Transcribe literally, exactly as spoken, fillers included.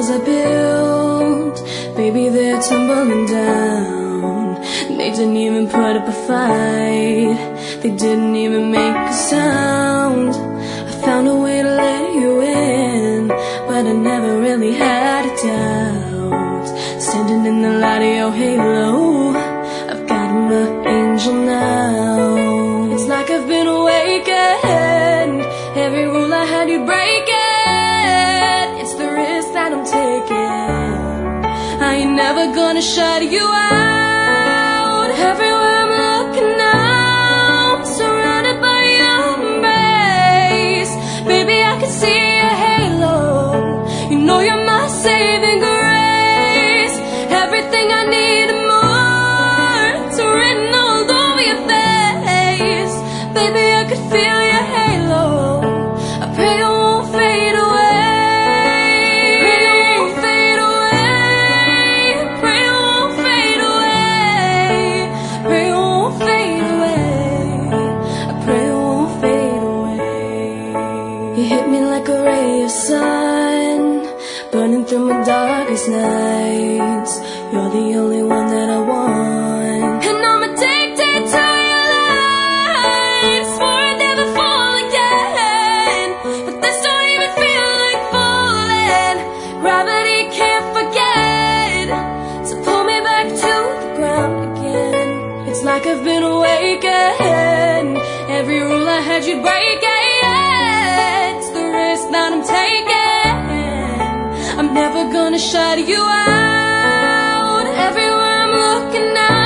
walls I built, baby, they're tumbling down. They didn't even put up a fight, they didn't even make a sound. I found a way to let you in, but I never really had a doubt. Standing in the light of your halo, I've got my angel now. It's like I've been awakened, every rule I had you break it. It's the risk that I'm taking, I ain't never gonna shut you out. Everywhere I'm looking now, surrounded by your embrace. Baby, I can see your halo, you know you're my saving grace. Everything I need and more, it's written all over your face. Baby, I could feel your halo, I pray it won't fade away. Pray it won't fade away. Pray it won't fade away. Pray it won't fade away. I pray it won't fade away. You hit me like a ray of sun, burning through my darkest nights. You're the only one that I want, and I'm addicted to your light. Swore I'd never fall again, but this don't even feel like falling. Gravity can't forget, so pull me back to the ground again. It's like I've been awakened, every rule I had you break it. It's the risk that I'm taking, I'm never gonna shut you out. Everywhere I'm looking now,